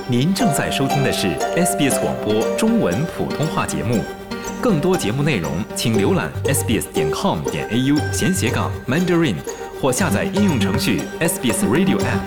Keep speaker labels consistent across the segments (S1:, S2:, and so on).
S1: 您正在收听的是 SBS 广播中文普通话节目，更多节目内容请浏览 sbs.com.au/Mandarin 或下载应用程序 SBS Radio App。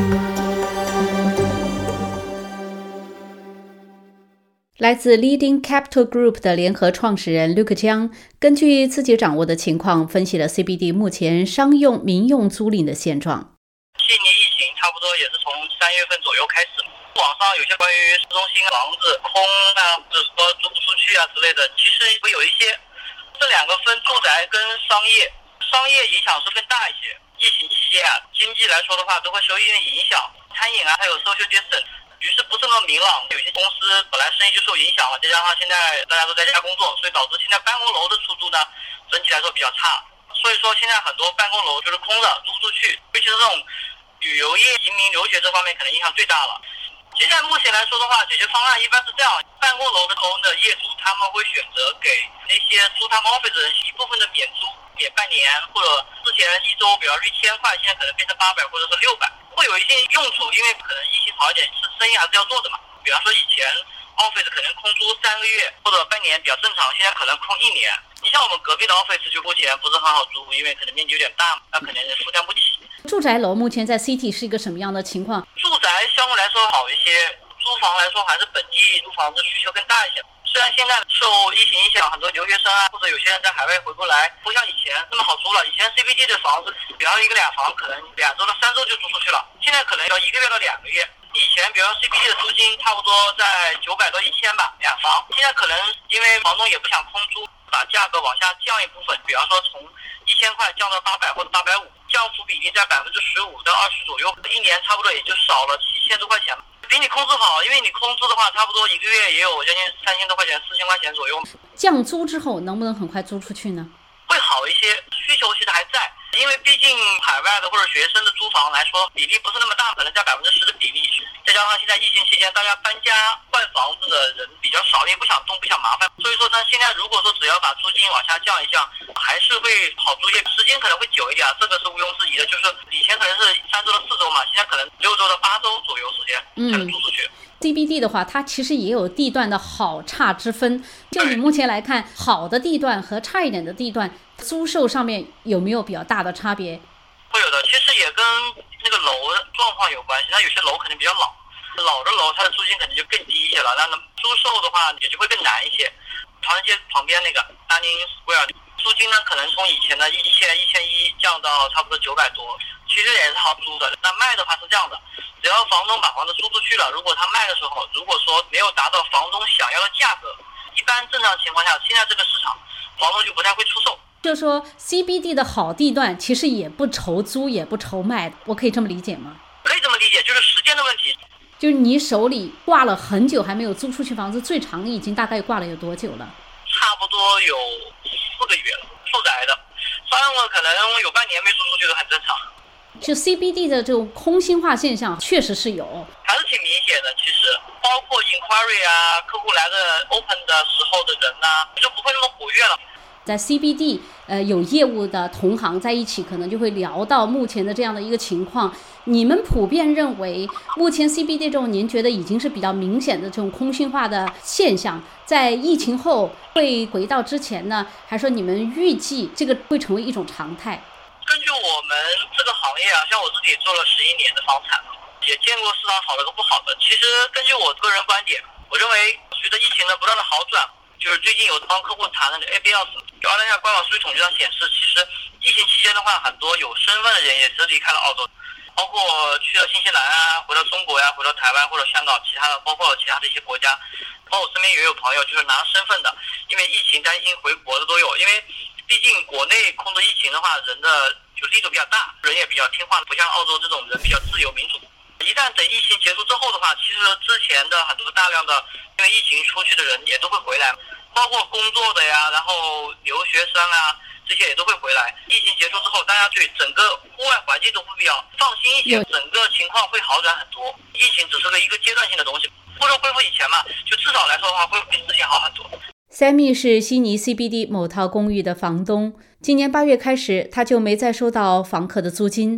S2: 来自 Leading Capital Group 的联合创始人 Luke 江根据自己掌握的情况，分析了 CBD 目前商用、民用租赁的现状。
S3: 悉尼疫情差不多也是从3月份左右开始，网上有些关于市中心房子空啊，或者说租不出去啊之类的，其实会有一些。这两个分住宅跟商业，商业影响是更大一些。疫情期间啊，经济来说的话都会受一定影响，餐饮啊还有 social distance， 于是不是那么明朗。有些公司本来生意就受影响了，再加上现在大家都在家工作，所以导致现在办公楼的出租呢，整体来说比较差。所以说现在很多办公楼就是空的，租不出去，尤其是这种旅游业、移民、留学这方面可能影响最大了。现在目前来说的话，解决方案一般是这样：办公楼的业主他们会选择给那些租他们 office 的人一部分的免租，免半年，或者之前一周比方说1000块，现在可能变成800或者是600，会有一些用处，因为可能疫情好一点，是生意还是要做的嘛。比方说以前 office 可能空租3个月或者半年比较正常，现在可能空1年。你像我们隔壁的 office 就目前不是很好租，因为可能面积有点大，那可能负担不起。
S2: 住宅楼目前在 City 是一个什么样的情况？
S3: 住宅相对来说好一些，租房来说还是本地租房子需求更大一些。虽然现在受疫情影响，很多留学生啊，或者有些人在海外回不来，不像以前那么好租了。以前 CBD 的房子，比方一个2房，可能2周到3周就租出去了，现在可能要1个月到2个月。以前比方 CBD 的租金差不多在900到1000吧，2房，现在可能因为房东也不想空租，把价格往下降一部分，比方说从1000块降到800或者850，降幅比例在15%到20%左右，一年差不多也就少了7000多块钱，比你空租好。因为你空租的话，差不多1个月也有将近3000多块钱、4000块钱左右。
S2: 降租之后能不能很快租出去呢？
S3: 会好一些，需求其实还在，因为毕竟海外的或者学生的租房来说，比例不是那么大，可能在10%的比例。再加上现在疫情期间，大家搬家换房子的人比较少，因为不想动，不想麻烦。所以说呢，现在如果说只要把租金往下降一降，还是会好租些，时间可能会久一点，这个是毋庸置疑的。就是以前可能是3周到4周嘛，现在可能6周到8周左右时间才能租出去。
S2: CBD 的话，它其实也有地段的好差之分。就你目前来看，好的地段和差一点的地段，租售上面有没有比较大的差别？
S3: 会有的，其实也跟那个楼状况有关系。它有些楼可能比较老的楼，它的租金可能就更低一些了。那租售的话也就会更难一些。唐人街旁边那个Downing Square， 租金呢可能从以前的1000、1100降到差不多900多，其实也是好租的。那卖的话是这样的，只要房东把房子租出去了，如果他卖的时候，如果说没有达到房东想要的价格，一般正常情况下，现在这个市场，房东就不太会出售。
S2: 就是说 CBD 的好地段其实也不愁租也不愁卖，我可以这么理解吗？
S3: 可以这么理解，就是时间的问题。
S2: 就是你手里挂了很久还没有租出去房子，最长已经大概挂了有多久了？
S3: 差不多有4个月了，住宅的。商用的可能有半年没租出去都很正常。
S2: 就 CBD 的这种空心化现象确实是有，
S3: 还是挺明显的。其实包括 inquiry 啊，客户来的 open 的时候的人啊，就不会那么活跃了。
S2: 在 CBD 有业务的同行在一起，可能就会聊到目前的这样的一个情况。你们普遍认为目前 CBD 这种您觉得已经是比较明显的这种空心化的现象，在疫情后会回到之前呢，还是说你们预计这个会成为一种常态？
S3: 根据我们这个行业啊，像我自己做了11年的房产，也见过市场好的和不好的。其实根据我个人观点，我认为随着疫情的不断的好转，就是最近有帮客户谈那个 ABS， 就澳大利亚官网数据统计上显示，其实疫情期间的话，很多有身份的人也是离开了澳洲，包括去了新西兰啊，回到中国呀，回到台湾或者香港，包括其他的一些国家。包括我身边也有朋友就是拿身份的，因为疫情担心回国的都有，因为毕竟国内控制疫情的话，人的就力度比较大，人也比较听话，不像澳洲这种人比较自由民主。一旦等疫情结束之后的话，其实之前的很多大量的因为疫情出去的人也都会回来，包括工作的呀，然后留学生啊，这些也都会回来。疫情结束之后，大家对整个户外环境都会比较放心一些，整个情况会好转很多。疫情只是一个阶段性的东西，不说恢复以前嘛，就至少来说的话，会比之前好很多。
S2: Sammy 是悉尼 CBD 某套公寓的房东，今年8月开始，他就没再收到房客的租金。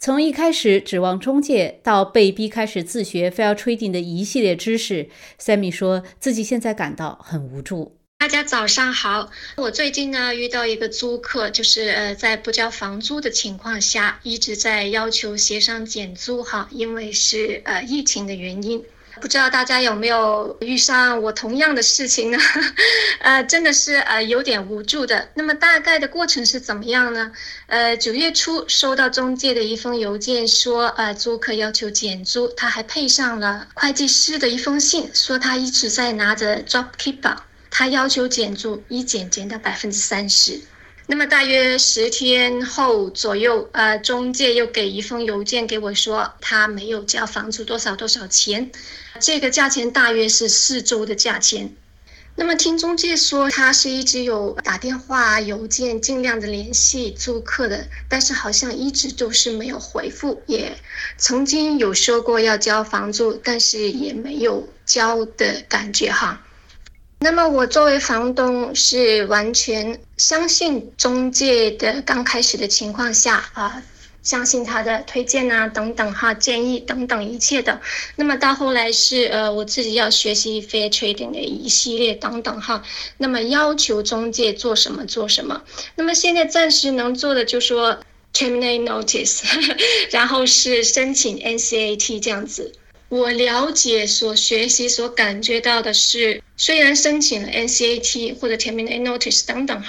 S2: 从一开始指望中介，到被逼开始自学 fair trading 的一系列知识， Sammy 说自己现在感到很无助。
S4: 大家早上好，我最近呢遇到一个租客，就是在不交房租的情况下，一直在要求协商减租哈，因为是疫情的原因。不知道大家有没有遇上我同样的事情呢？真的是有点无助的。那么大概的过程是怎么样呢？9月初收到中介的一封邮件说，租客要求减租，他还配上了会计师的一封信，说他一直在拿着 JobKeeper， 他要求减租，一减到 30%。那么大约10天后左右，中介又给一封邮件给我说，他没有交房租多少钱，这个价钱大约是4周的价钱。那么听中介说，他是一直有打电话、邮件尽量的联系租客的，但是好像一直都是没有回复，也曾经有说过要交房租，但是也没有交的感觉哈。那么我作为房东是完全相信中介的刚开始的情况下相信他的推荐等等建议等等一切的。那么到后来是我自己要学习 fair trading 的一系列等等那么要求中介做什么。那么现在暂时能做的就说 terminate notice 然后是申请 NCAT 这样子。我了解所学习所感觉到的是，虽然申请了 NCAT 或者 terminate notice 等等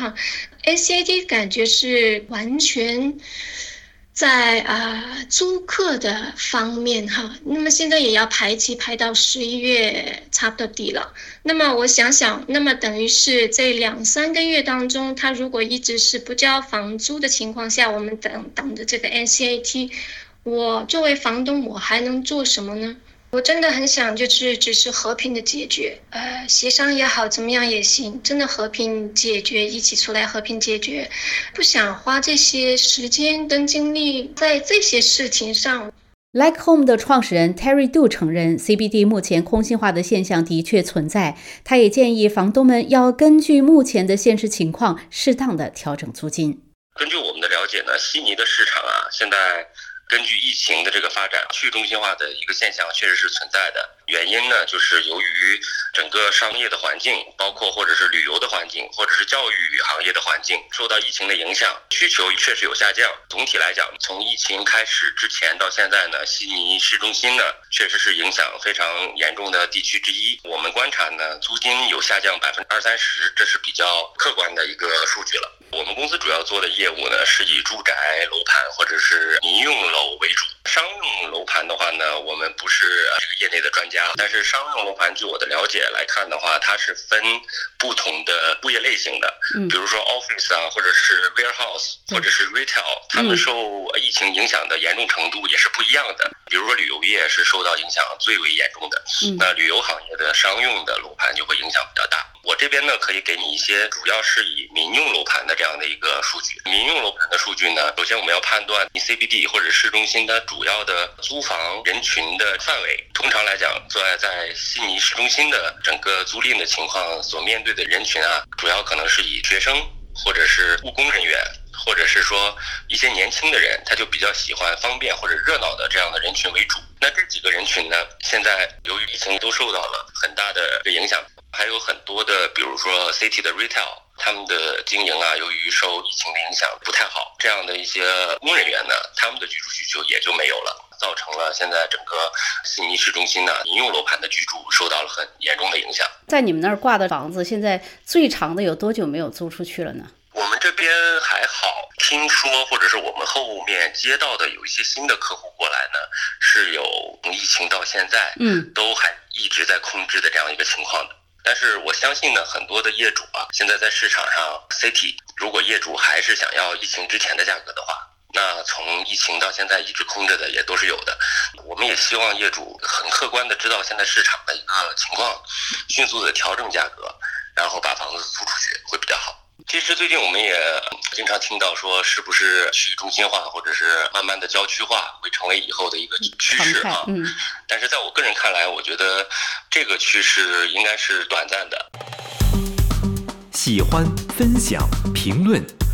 S4: NCAT 感觉是完全在租客的方面那么现在也要排期排到11月差不多底了。那么我想，那么等于是这2-3个月当中，他如果一直是不交房租的情况下，我们等着这个 NCAT， 我作为房东我还能做什么呢？我真的很想就是只是和平的解决，协商也好，怎么样也行，真的和平解决，一起出来和平解决，不想花这些时间跟精力在这些事情上。
S2: Like Home 的创始人 Terry Du 承认 CBD 目前空心化的现象的确存在，他也建议房东们要根据目前的现实情况适当的调整租金。
S5: 根据我们的了解呢，悉尼的市场现在根据疫情的这个发展，去中心化的一个现象确实是存在的。原因呢，就是由于整个商业的环境，包括或者是旅游的环境，或者是教育行业的环境，受到疫情的影响，需求确实有下降。总体来讲，从疫情开始之前到现在呢，悉尼市中心呢，确实是影响非常严重的地区之一。我们观察呢，租金有下降20-30%，这是比较客观的一个数据了。我们公司主要做的业务呢，是以住宅楼盘或者是民用楼为主。商用楼盘的话呢，我们不是这个业内的专家，但是商用楼盘据我的了解来看的话，它是分不同的物业类型的，比如说 office 或者是 warehouse 或者是 retail， 他们受疫情影响的严重程度也是不一样的。比如说旅游业是受到影响最为严重的，那旅游行业的商用的楼盘就会影响比较大。我这边呢可以给你一些主要是以民用楼盘的这样的一个数据。民用楼盘的数据呢，首先我们要判断你 CBD 或者市中心的主要的租房人群的范围。通常来讲，在悉尼市中心的整个租赁的情况所面对的人群主要可能是以学生或者是务工人员，或者是说一些年轻的人，他就比较喜欢方便或者热闹的这样的人群为主。那这几个人群呢，现在由于疫情都受到了很大的影响，还有很多的比如说 City 的 Retail， 他们的经营由于受疫情的影响不太好，这样的一些工人员呢，他们的居住需求也就没有了，造成了现在整个悉尼市中心民用楼盘的居住受到了很严重的影响。
S2: 在你们那儿挂的房子，现在最长的有多久没有租出去了呢？
S5: 我们这边还好，听说或者是我们后面接到的有一些新的客户过来呢，是有从疫情到现在都还一直在控制的这样一个情况的。但是我相信呢，很多的业主现在在市场上 City， 如果业主还是想要疫情之前的价格的话，那从疫情到现在一直空着的也都是有的。我们也希望业主很客观的知道现在市场的一个情况，迅速的调整价格，然后把房子租出去会比较好。其实最近我们也经常听到说，是不是去中心化或者是慢慢的郊区化会成为以后的一个趋势但是在我个人看来，我觉得这个趋势应该是短暂的。
S1: 喜欢、分享、评论，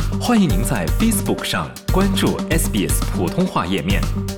S1: 欢迎您在 Facebook 上关注 SBS 普通话页面。